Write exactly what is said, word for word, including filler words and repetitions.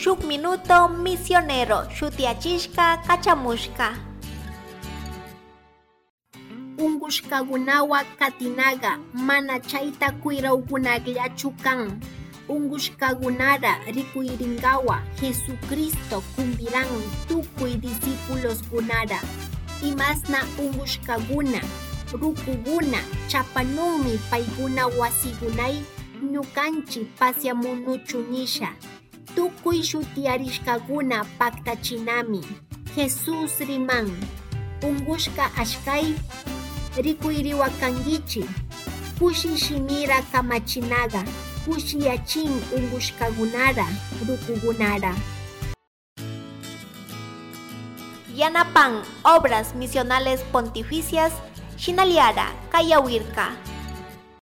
shuk minuto misionero shutiachishka kachamushka. Ungushkagunawa katinaga mana chayta kuirawkunallachu kan. Ungushkagunara rikuyringawa Jesucristo kumbiran tukuy discípuloskunara. Imasna ungushkaguna, rukuguna chapanunmi paykuna wasikunay ñukanchi pasyamunuchu nisha. Tukuy shutiarishkaguna paktachinami. Jesus riman. Ungushka ashkay rikuyriwakangichi. Kushi shimira kamachinaga. Kushiyachin ungushkagunara, rukugunara. Yanapan Obras Misionales Pontificias Shinaliara Kayawirka.